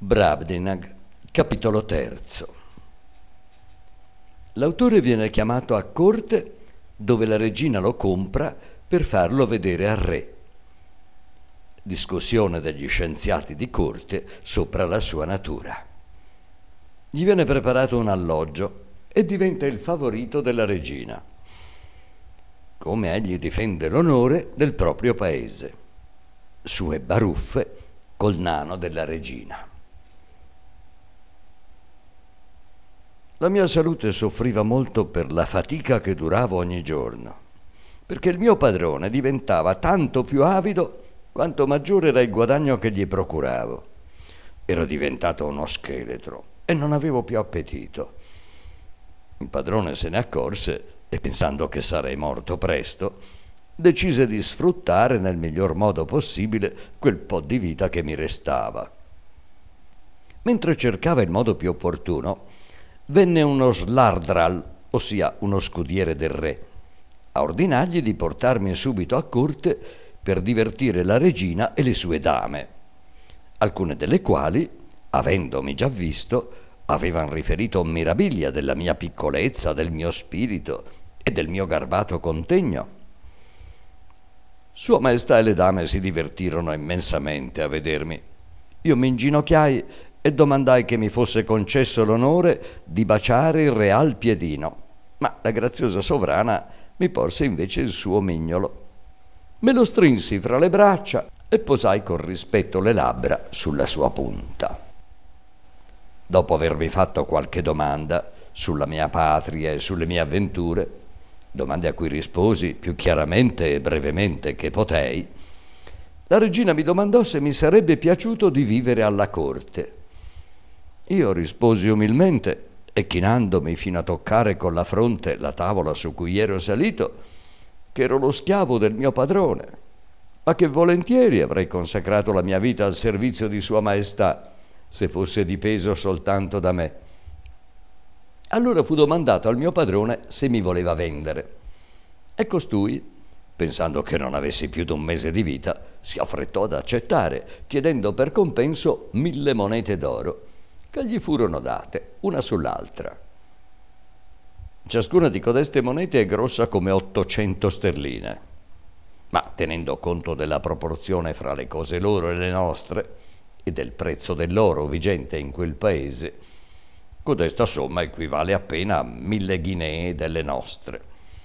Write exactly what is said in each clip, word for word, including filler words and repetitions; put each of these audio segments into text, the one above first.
Brobdingnag, capitolo terzo. L'autore viene chiamato a corte dove la regina lo compra per farlo vedere al re. Discussione degli scienziati di corte sopra la sua natura. Gli viene preparato un alloggio e diventa il favorito della regina. Come egli difende l'onore del proprio paese. Sue baruffe col nano della regina. La mia salute soffriva molto per la fatica che duravo ogni giorno, perché il mio padrone diventava tanto più avido quanto maggiore era il guadagno che gli procuravo. Ero diventato uno scheletro e non avevo più appetito. Il padrone se ne accorse e, pensando che sarei morto presto, decise di sfruttare nel miglior modo possibile quel po' di vita che mi restava. Mentre cercava il modo più opportuno, venne uno slardral, ossia uno scudiere del re, a ordinargli di portarmi subito a corte per divertire la regina e le sue dame, alcune delle quali, avendomi già visto, avevano riferito meraviglia della mia piccolezza, del mio spirito e del mio garbato contegno. Sua Maestà e le dame si divertirono immensamente a vedermi. Io mi inginocchiai e domandai che mi fosse concesso l'onore di baciare il real piedino, ma la graziosa sovrana mi porse invece il suo mignolo. Me lo strinsi fra le braccia e posai con rispetto le labbra sulla sua punta. Dopo avermi fatto qualche domanda sulla mia patria e sulle mie avventure, domande a cui risposi più chiaramente e brevemente che potei, la regina mi domandò se mi sarebbe piaciuto di vivere alla corte. Io risposi umilmente e chinandomi fino a toccare con la fronte la tavola su cui ero salito, che ero lo schiavo del mio padrone, ma che volentieri avrei consacrato la mia vita al servizio di Sua Maestà se fosse dipeso soltanto da me. Allora fu domandato al mio padrone se mi voleva vendere, e costui, pensando che non avessi più d'un mese di vita, si affrettò ad accettare, chiedendo per compenso mille monete d'oro, che gli furono date, una sull'altra. Ciascuna di codeste monete è grossa come ottocento sterline, ma tenendo conto della proporzione fra le cose loro e le nostre e del prezzo dell'oro vigente in quel paese, codesta somma equivale appena a mille ghinee delle nostre.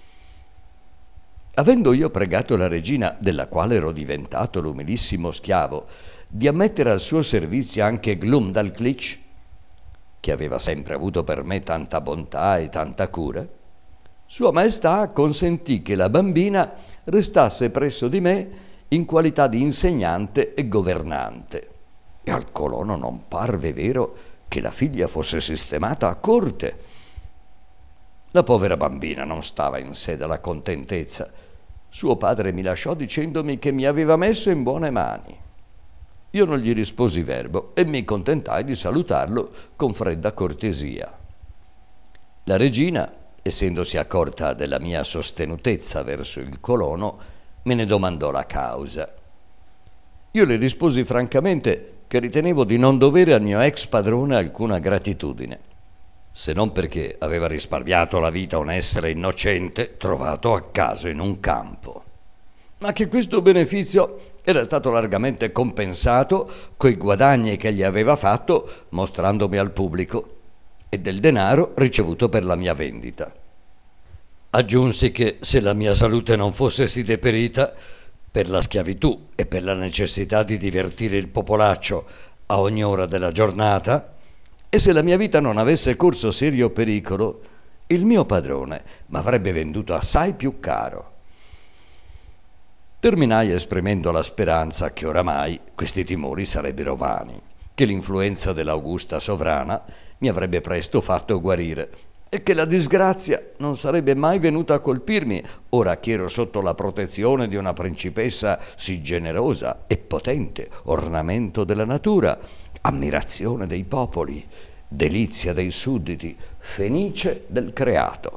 Avendo io pregato la regina, della quale ero diventato l'umilissimo schiavo, di ammettere al suo servizio anche Glumdalclitch, che aveva sempre avuto per me tanta bontà e tanta cura, Sua Maestà consentì che la bambina restasse presso di me in qualità di insegnante e governante. E al colono non parve vero che la figlia fosse sistemata a corte. La povera bambina non stava in sé dalla contentezza. Suo padre mi lasciò dicendomi che mi aveva messo in buone mani. Io non gli risposi verbo e mi contentai di salutarlo con fredda cortesia. La regina, essendosi accorta della mia sostenutezza verso il colono, me ne domandò la causa. Io le risposi francamente che ritenevo di non dovere al mio ex padrone alcuna gratitudine, se non perché aveva risparmiato la vita a un essere innocente trovato a caso in un campo, ma che questo beneficio era stato largamente compensato coi guadagni che gli aveva fatto mostrandomi al pubblico e del denaro ricevuto per la mia vendita. Aggiunsi che se la mia salute non fosse sì deperita per la schiavitù e per la necessità di divertire il popolaccio a ogni ora della giornata, e se la mia vita non avesse corso serio pericolo, il mio padrone m'avrebbe venduto assai più caro. Terminai esprimendo la speranza che oramai questi timori sarebbero vani, che l'influenza dell'augusta sovrana mi avrebbe presto fatto guarire e che la disgrazia non sarebbe mai venuta a colpirmi ora che ero sotto la protezione di una principessa sì generosa e potente, ornamento della natura, ammirazione dei popoli, delizia dei sudditi, fenice del creato.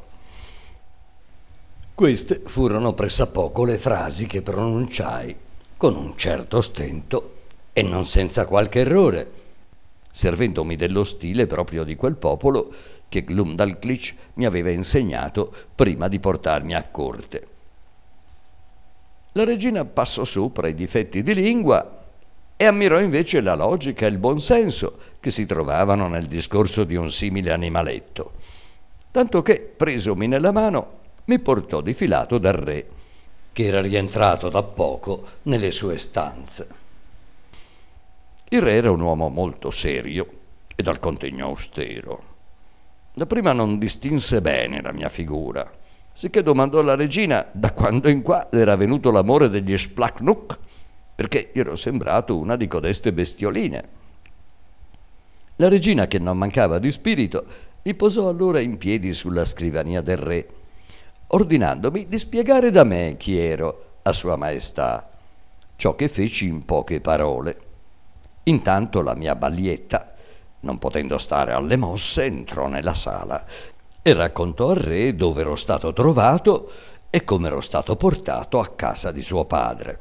Queste furono pressappoco le frasi che pronunciai con un certo stento e non senza qualche errore, servendomi dello stile proprio di quel popolo che Glumdalclitch mi aveva insegnato prima di portarmi a corte. La regina passò sopra i difetti di lingua e ammirò invece la logica e il buonsenso che si trovavano nel discorso di un simile animaletto, tanto che, presomi nella mano, mi portò di filato dal re, che era rientrato da poco nelle sue stanze. Il re era un uomo molto serio e dal contegno austero. Dapprima non distinse bene la mia figura, sicché domandò alla regina da quando in qua era venuto l'amore degli Splacnuk, perché ero sembrato una di codeste bestioline. La regina, che non mancava di spirito, mi posò allora in piedi sulla scrivania del re, ordinandomi di spiegare da me chi ero a sua maestà, ciò che feci in poche parole. Intanto la mia ballietta, non potendo stare alle mosse, entrò nella sala e raccontò al re dove ero stato trovato e come ero stato portato a casa di suo padre.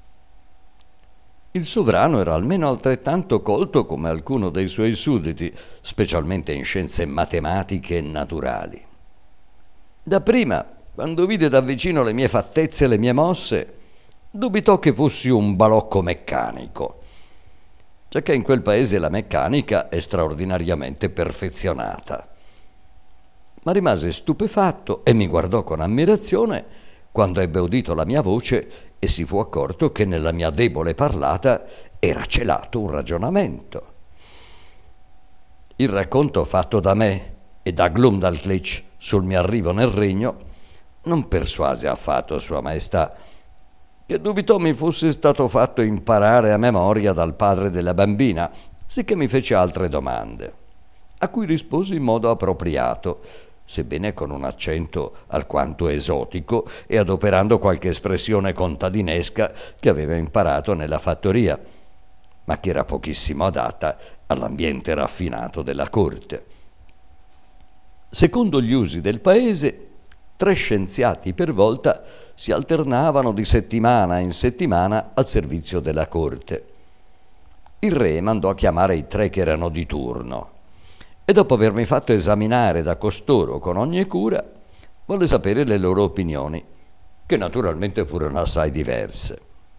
Il sovrano era almeno altrettanto colto come alcuno dei suoi sudditi, specialmente in scienze matematiche e naturali. Dapprima, quando vide da vicino le mie fattezze e le mie mosse, dubitò che fossi un balocco meccanico, giacché in quel paese la meccanica è straordinariamente perfezionata. Ma rimase stupefatto e mi guardò con ammirazione quando ebbe udito la mia voce e si fu accorto che nella mia debole parlata era celato un ragionamento. Il racconto fatto da me e da Glumdalclitch sul mio arrivo nel regno non persuase affatto Sua Maestà, che dubitò mi fosse stato fatto imparare a memoria dal padre della bambina, sicché mi fece altre domande, a cui risposi in modo appropriato, sebbene con un accento alquanto esotico e adoperando qualche espressione contadinesca che aveva imparato nella fattoria, ma che era pochissimo adatta all'ambiente raffinato della corte. Secondo gli usi del paese, tre scienziati per volta si alternavano di settimana in settimana al servizio della corte. Il re mandò a chiamare i tre che erano di turno e dopo avermi fatto esaminare da costoro con ogni cura, volle sapere le loro opinioni, che naturalmente furono assai diverse.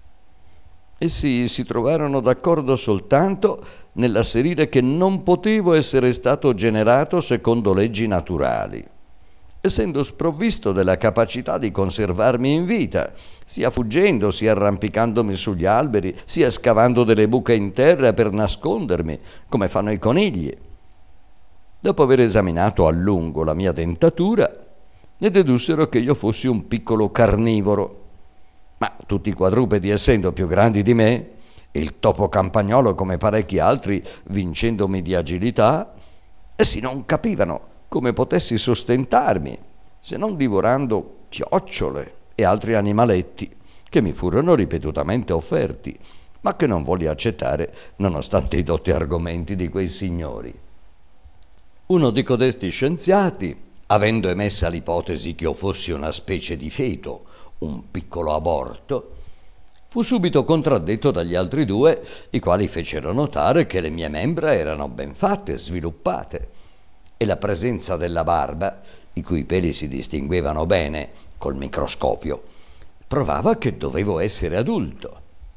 Essi si trovarono d'accordo soltanto nell'asserire che non potevo essere stato generato secondo leggi naturali, essendo sprovvisto della capacità di conservarmi in vita, sia fuggendo, sia arrampicandomi sugli alberi, sia scavando delle buche in terra per nascondermi, come fanno i conigli. Dopo aver esaminato a lungo la mia dentatura, ne dedussero che io fossi un piccolo carnivoro, ma tutti i quadrupedi essendo più grandi di me, e il topo campagnolo come parecchi altri vincendomi di agilità, essi non capivano come potessi sostentarmi, se non divorando chiocciole e altri animaletti che mi furono ripetutamente offerti, ma che non volli accettare nonostante i dotti argomenti di quei signori. Uno di codesti scienziati, avendo emessa l'ipotesi che io fossi una specie di feto, un piccolo aborto, fu subito contraddetto dagli altri due, i quali fecero notare che le mie membra erano ben fatte, sviluppate, e la presenza della barba, i cui peli si distinguevano bene col microscopio, provava che dovevo essere adulto.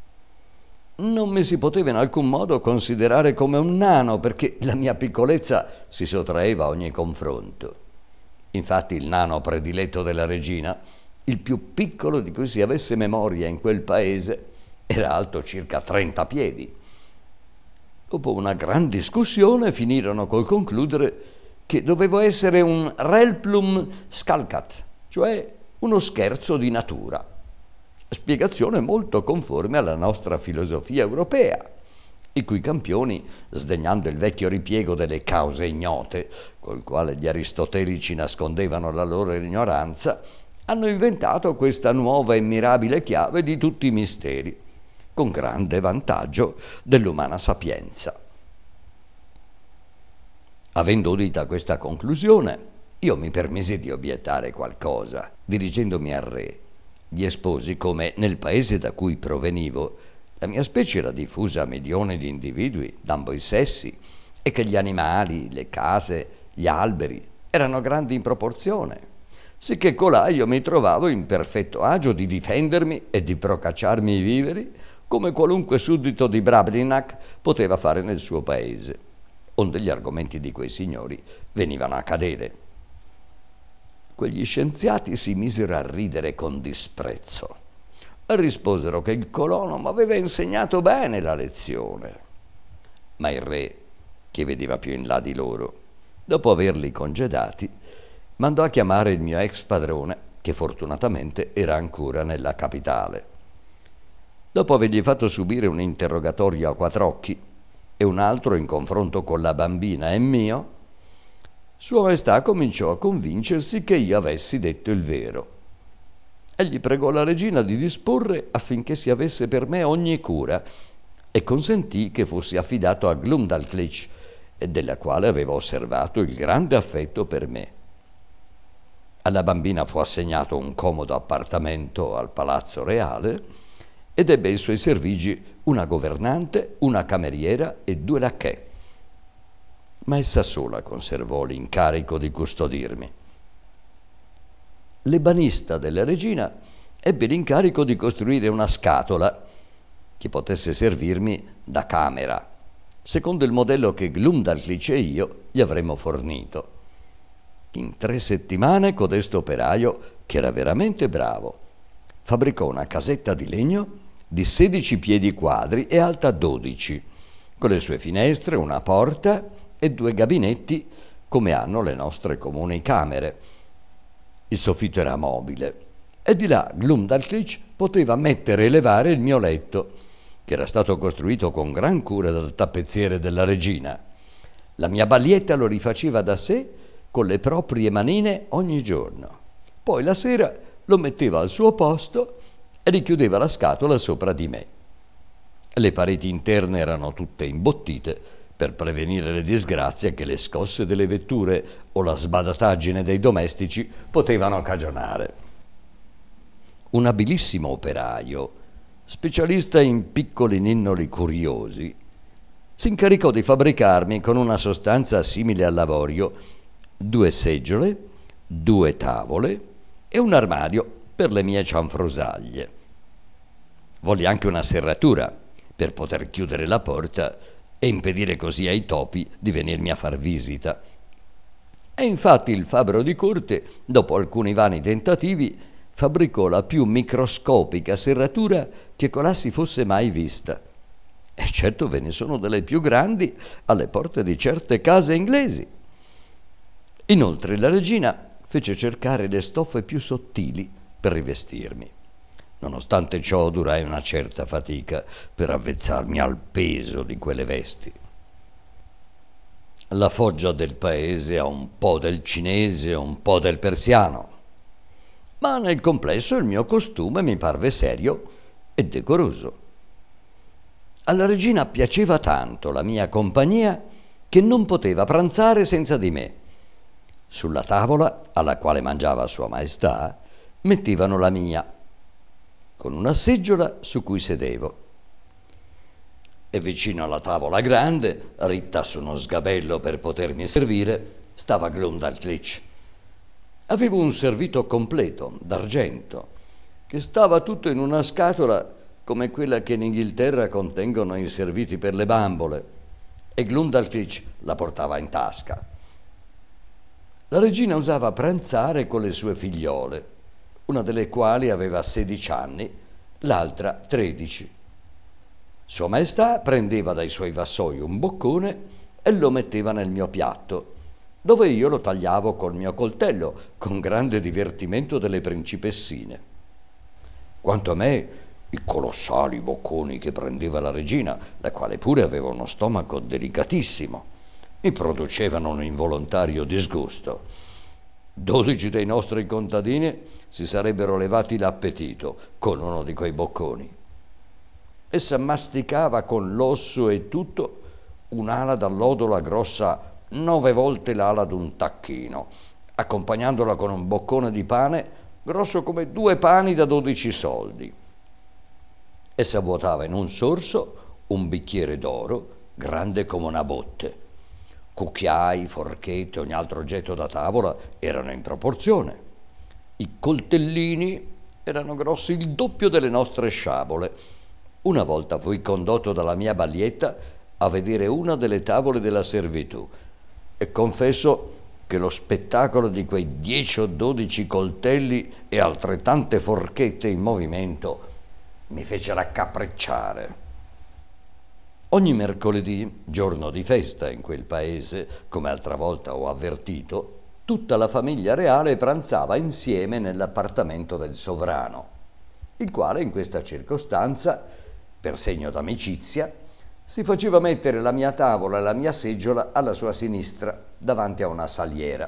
Non mi si poteva in alcun modo considerare come un nano, perché la mia piccolezza si sottraeva a ogni confronto. Infatti il nano prediletto della regina, il più piccolo di cui si avesse memoria in quel paese, era alto circa trenta piedi. Dopo una gran discussione finirono col concludere che dovevo essere un Relplum Scalcat, cioè uno scherzo di natura. Spiegazione molto conforme alla nostra filosofia europea, i cui campioni, sdegnando il vecchio ripiego delle cause ignote, col quale gli aristotelici nascondevano la loro ignoranza, hanno inventato questa nuova e mirabile chiave di tutti i misteri, con grande vantaggio dell'umana sapienza. Avendo udita questa conclusione, io mi permisi di obiettare qualcosa, dirigendomi al re. Gli esposi come nel paese da cui provenivo la mia specie era diffusa a milioni di individui d'ambo i sessi e che gli animali, le case, gli alberi erano grandi in proporzione, sicché colà io mi trovavo in perfetto agio di difendermi e di procacciarmi i viveri come qualunque suddito di Brabdinach poteva fare nel suo paese, onde gli argomenti di quei signori venivano a cadere. Quegli scienziati si misero a ridere con disprezzo e risposero che il colono m'aveva insegnato bene la lezione. Ma il re, che vedeva più in là di loro, dopo averli congedati, mandò a chiamare il mio ex padrone, che fortunatamente era ancora nella capitale. Dopo avergli fatto subire un interrogatorio a quattro occhi e un altro in confronto con la bambina e mio, Sua Maestà cominciò a convincersi che io avessi detto il vero. Egli pregò la regina di disporre affinché si avesse per me ogni cura e consentì che fossi affidato a Glumdalclitch, della quale aveva osservato il grande affetto per me. Alla bambina fu assegnato un comodo appartamento al Palazzo Reale ed ebbe ai suoi servigi una governante, una cameriera e due lacchè. Ma essa sola conservò l'incarico di custodirmi. L'ebanista della regina ebbe l'incarico di costruire una scatola che potesse servirmi da camera, secondo il modello che Glumdalclitch e io gli avremmo fornito. In tre settimane codesto operaio, che era veramente bravo, fabbricò una casetta di legno di sedici piedi quadri e alta dodici, con le sue finestre, una porta e due gabinetti come hanno le nostre comuni camere. Il soffitto era mobile e di là Glumdalclitch poteva mettere e levare il mio letto, che era stato costruito con gran cura dal tappezziere della regina. La mia ballietta lo rifaceva da sé con le proprie manine ogni giorno. Poi la sera lo metteva al suo posto e richiudeva la scatola sopra di me. Le pareti interne erano tutte imbottite per prevenire le disgrazie che le scosse delle vetture o la sbadataggine dei domestici potevano cagionare. Un abilissimo operaio, specialista in piccoli ninnoli curiosi, si incaricò di fabbricarmi con una sostanza simile all'avorio due seggiole, due tavole e un armadio per le mie cianfrusaglie. Volli anche una serratura per poter chiudere la porta e impedire così ai topi di venirmi a far visita. E infatti il fabbro di corte, dopo alcuni vani tentativi, fabbricò la più microscopica serratura che colà si fosse mai vista. E certo ve ne sono delle più grandi alle porte di certe case inglesi. Inoltre la regina fece cercare le stoffe più sottili per rivestirmi. Nonostante ciò durai una certa fatica per avvezzarmi al peso di quelle vesti. La foggia del paese ha un po' del cinese e un po' del persiano, ma nel complesso il mio costume mi parve serio e decoroso. Alla regina piaceva tanto la mia compagnia che non poteva pranzare senza di me. Sulla tavola, alla quale mangiava Sua Maestà, mettevano la mia, con una seggiola su cui sedevo. E vicino alla tavola grande, ritta su uno sgabello per potermi servire, stava Glumdalclitch. Avevo un servito completo, d'argento, che stava tutto in una scatola come quella che in Inghilterra contengono i serviti per le bambole, e Glumdalclitch la portava in tasca. La regina usava pranzare con le sue figliole, una delle quali aveva sedici anni, l'altra tredici. Sua Maestà prendeva dai suoi vassoi un boccone e lo metteva nel mio piatto, dove io lo tagliavo col mio coltello, con grande divertimento delle principessine. Quanto a me, i colossali bocconi che prendeva la regina, la quale pure aveva uno stomaco delicatissimo, mi producevano un involontario disgusto. Dodici dei nostri contadini si sarebbero levati l'appetito con uno di quei bocconi. Essa masticava con l'osso e tutto un'ala d'allodola grossa nove volte l'ala d'un tacchino, accompagnandola con un boccone di pane grosso come due pani da dodici soldi. Essa vuotava in un sorso un bicchiere d'oro grande come una botte Cucchiai, forchette, ogni altro oggetto da tavola erano in proporzione. I coltellini erano grossi il doppio delle nostre sciabole. Una volta fui condotto dalla mia baglietta a vedere una delle tavole della servitù e confesso che lo spettacolo di quei dieci o dodici coltelli e altrettante forchette in movimento mi fece raccapricciare. Ogni mercoledì, giorno di festa in quel paese, come altra volta ho avvertito, tutta la famiglia reale pranzava insieme nell'appartamento del sovrano, il quale in questa circostanza, per segno d'amicizia, si faceva mettere la mia tavola e la mia seggiola alla sua sinistra, davanti a una saliera.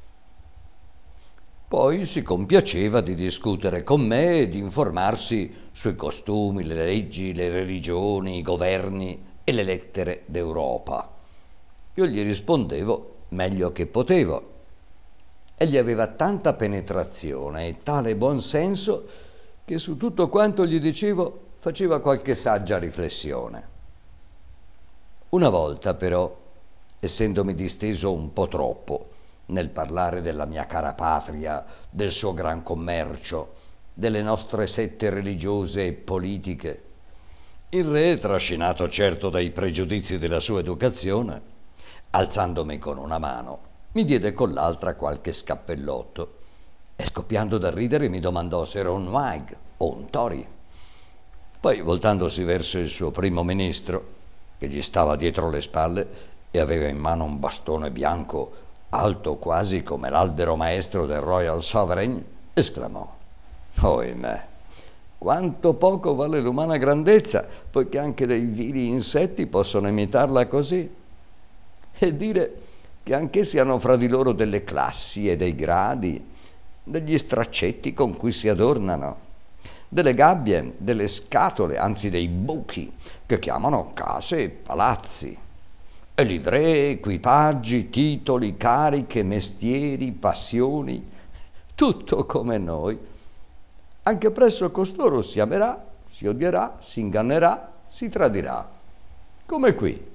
Poi si compiaceva di discutere con me e di informarsi sui costumi, le leggi, le religioni, i governi e le lettere d'Europa. Io gli rispondevo meglio che potevo. Egli aveva tanta penetrazione e tale buonsenso che su tutto quanto gli dicevo faceva qualche saggia riflessione. Una volta però, essendomi disteso un po' troppo nel parlare della mia cara patria, del suo gran commercio, delle nostre sette religiose e politiche, il re, trascinato certo dai pregiudizi della sua educazione, alzandomi con una mano, mi diede con l'altra qualche scappellotto e scoppiando da ridere mi domandò se ero un Whig o un Tory. Poi, voltandosi verso il suo primo ministro, che gli stava dietro le spalle e aveva in mano un bastone bianco alto quasi come l'albero maestro del Royal Sovereign, esclamò: «Ohimè, quanto poco vale l'umana grandezza, poiché anche dei vili insetti possono imitarla così, e dire che anch'essi hanno fra di loro delle classi e dei gradi, degli straccetti con cui si adornano, delle gabbie, delle scatole, anzi dei buchi, che chiamano case e palazzi, e livree, equipaggi, titoli, cariche, mestieri, passioni, tutto come noi. Anche presso costoro si amerà, si odierà, si ingannerà, si tradirà, come qui».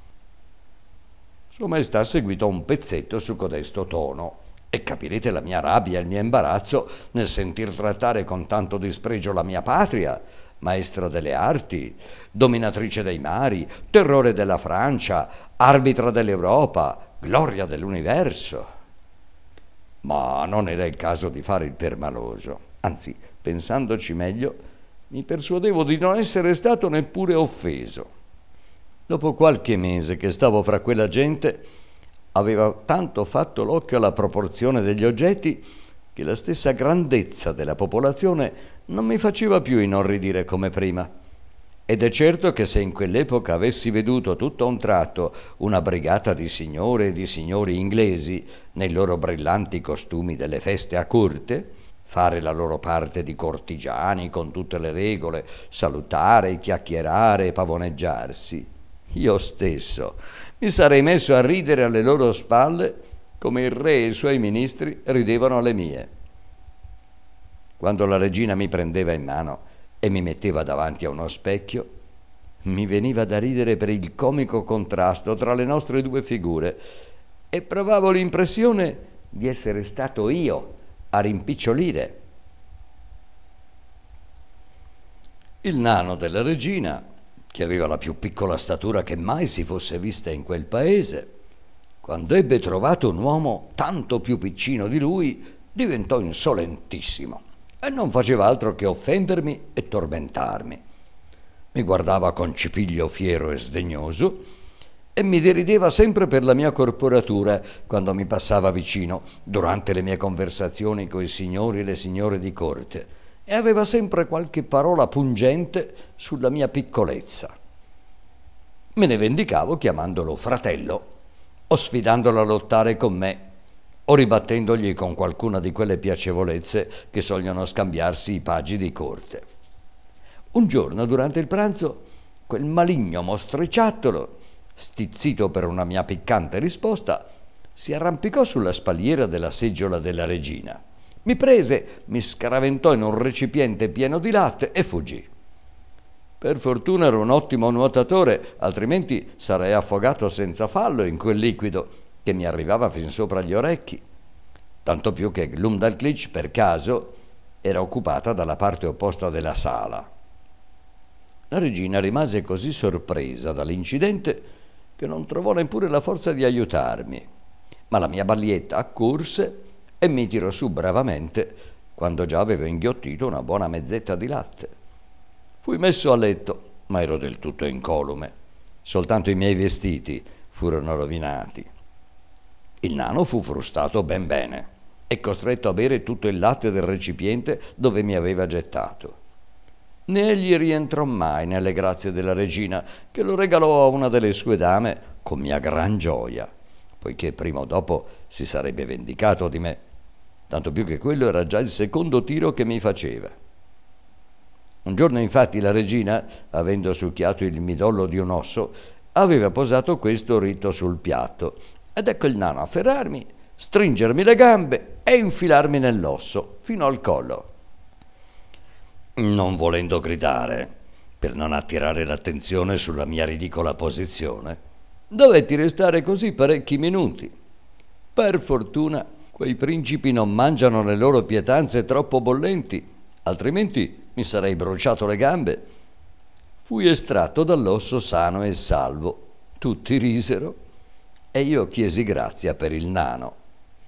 Sua Maestà ha seguito un pezzetto su codesto tono e capirete la mia rabbia e il mio imbarazzo nel sentir trattare con tanto dispregio la mia patria, maestra delle arti, dominatrice dei mari, terrore della Francia, arbitra dell'Europa, gloria dell'universo. Ma non era il caso di fare il permaloso, anzi, pensandoci meglio, mi persuadevo di non essere stato neppure offeso. Dopo qualche mese che stavo fra quella gente, aveva tanto fatto l'occhio alla proporzione degli oggetti che la stessa grandezza della popolazione non mi faceva più inorridire come prima. Ed è certo che se in quell'epoca avessi veduto tutto a un tratto una brigata di signore e di signori inglesi nei loro brillanti costumi delle feste a corte, fare la loro parte di cortigiani con tutte le regole, salutare, chiacchierare e pavoneggiarsi, io stesso mi sarei messo a ridere alle loro spalle come il re e i suoi ministri ridevano alle mie. Quando la regina mi prendeva in mano e mi metteva davanti a uno specchio, mi veniva da ridere per il comico contrasto tra le nostre due figure e provavo l'impressione di essere stato io a rimpicciolire. Il nano della regina, che aveva la più piccola statura che mai si fosse vista in quel paese, quando ebbe trovato un uomo tanto più piccino di lui, diventò insolentissimo e non faceva altro che offendermi e tormentarmi. Mi guardava con cipiglio fiero e sdegnoso e mi derideva sempre per la mia corporatura quando mi passava vicino durante le mie conversazioni coi signori e le signore di corte, e aveva sempre qualche parola pungente sulla mia piccolezza. Me ne vendicavo chiamandolo fratello, o sfidandolo a lottare con me, o ribattendogli con qualcuna di quelle piacevolezze che sogliono scambiarsi i pagi di corte. Un giorno, durante il pranzo, quel maligno mostriciattolo, stizzito per una mia piccante risposta, si arrampicò sulla spalliera della seggiola della regina. Mi prese, mi scaraventò in un recipiente pieno di latte e fuggì. Per fortuna ero un ottimo nuotatore, altrimenti sarei affogato senza fallo in quel liquido che mi arrivava fin sopra gli orecchi. Tanto più che Glumdalclitch, per caso, era occupata dalla parte opposta della sala. La regina rimase così sorpresa dall'incidente che non trovò neppure la forza di aiutarmi, ma la mia ballietta accorse e mi tirò su bravamente quando già avevo inghiottito una buona mezzetta di latte. Fui messo a letto, ma ero del tutto incolume. Soltanto i miei vestiti furono rovinati. Il nano fu frustato ben bene e costretto a bere tutto il latte del recipiente dove mi aveva gettato. Né egli rientrò mai nelle grazie della regina, che lo regalò a una delle sue dame con mia gran gioia, poiché prima o dopo si sarebbe vendicato di me, tanto più che quello era già il secondo tiro che mi faceva. Un giorno infatti la regina, avendo succhiato il midollo di un osso, aveva posato questo ritto sul piatto, ed ecco il nano afferrarmi, stringermi le gambe e infilarmi nell'osso fino al collo. Non volendo gridare, per non attirare l'attenzione sulla mia ridicola posizione, dovetti restare così parecchi minuti. Per fortuna quei principi non mangiano le loro pietanze troppo bollenti, altrimenti mi sarei bruciato le gambe. Fui estratto dall'osso sano e salvo. Tutti risero e io chiesi grazia per il nano.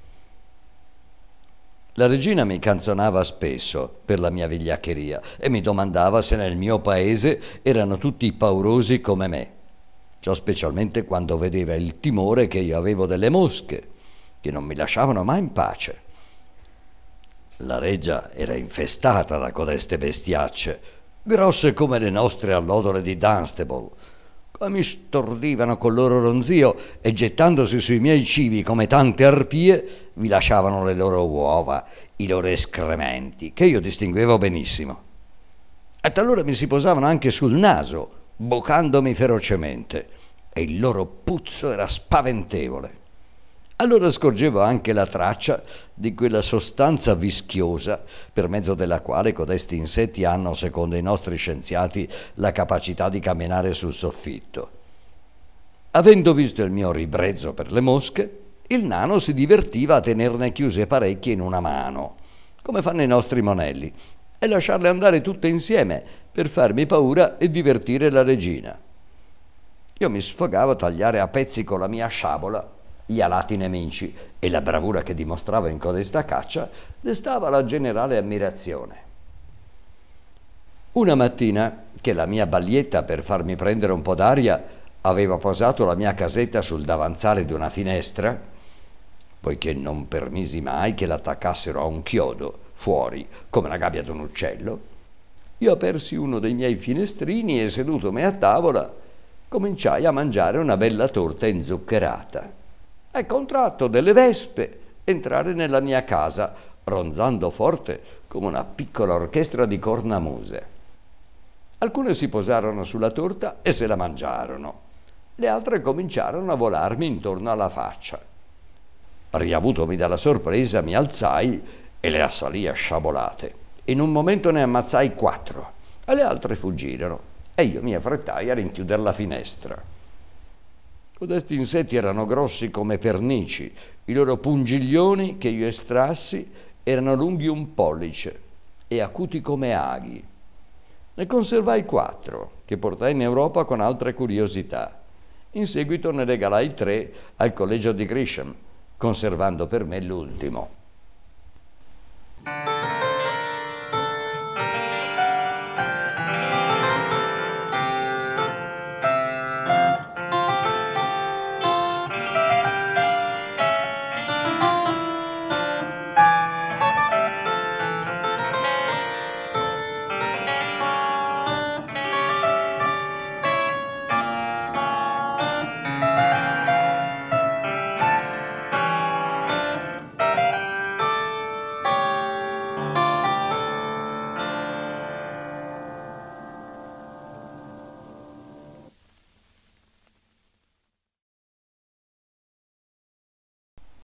La regina mi canzonava spesso per la mia vigliaccheria e mi domandava se nel mio paese erano tutti paurosi come me. Ciò specialmente quando vedeva il timore che io avevo delle mosche, che non mi lasciavano mai in pace. La reggia era infestata da codeste bestiacce, grosse come le nostre allodole di Dunstable, che mi stordivano col loro ronzio e gettandosi sui miei cibi come tante arpie vi lasciavano le loro uova, i loro escrementi, che io distinguevo benissimo. E talora mi si posavano anche sul naso, bocandomi ferocemente, e il loro puzzo era spaventevole. Allora scorgevo anche la traccia di quella sostanza vischiosa per mezzo della quale codesti insetti hanno, secondo i nostri scienziati, la capacità di camminare sul soffitto. Avendo visto il mio ribrezzo per le mosche, il nano si divertiva a tenerne chiuse parecchie in una mano, come fanno i nostri monelli, e lasciarle andare tutte insieme per farmi paura e divertire la regina. Io mi sfogavo a tagliare a pezzi con la mia sciabola gli alati nemici e la bravura che dimostravo in codesta caccia destava la generale ammirazione. Una mattina, che la mia ballietta, per farmi prendere un po' d'aria, aveva posato la mia casetta sul davanzale di una finestra, poiché non permisi mai che l'attaccassero a un chiodo fuori come la gabbia d'un uccello, io apersi uno dei miei finestrini e, sedutomi a tavola, cominciai a mangiare una bella torta inzuccherata. Ecco un tratto delle vespe entrare nella mia casa, ronzando forte come una piccola orchestra di cornamuse. Alcune si posarono sulla torta e se la mangiarono. Le altre cominciarono a volarmi intorno alla faccia. Riavutomi dalla sorpresa, mi alzai e le assalii a sciabolate. In un momento ne ammazzai quattro e le altre fuggirono e io mi affrettai a rinchiudere la finestra. Codesti insetti erano grossi come pernici, i loro pungiglioni che io estrassi erano lunghi un pollice e acuti come aghi. Ne conservai quattro che portai in Europa con altre curiosità. In seguito ne regalai tre al collegio di Grisham, conservando per me l'ultimo.